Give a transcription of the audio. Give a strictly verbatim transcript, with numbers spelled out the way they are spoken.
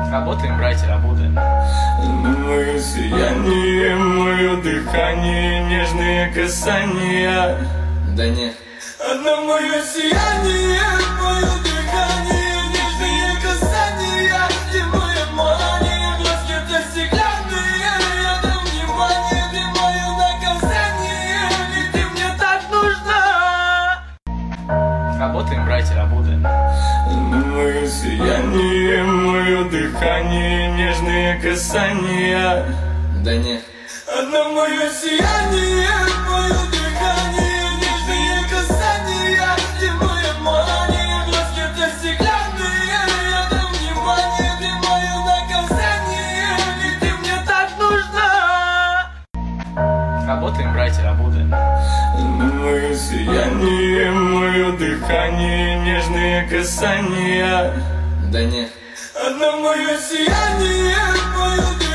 Работаем, братья, работаем. Мое сияние, мое дыхание, нежные касания. Да не. Одно мое сияние, мое дыхание, нежные касания. Ты моя мания, глазки это стеклянные. Я дам внимание, ты мое наказание. Ведь ты мне так нужна. Работаем, братья, работаем. Мое сияние, мое дыхание, нежные касания. Да не. Одно мое сияние, мое дыхание, нежные касания. Ты моя мания, глазки это стеклянные. Я дам внимание, ты мое наказание. Ведь ты мне так нужна. Работаем, братья, работаем. Мое сияние, мое дыхание, нежные касания. Да не. Одно мое сияние, мое дыхание.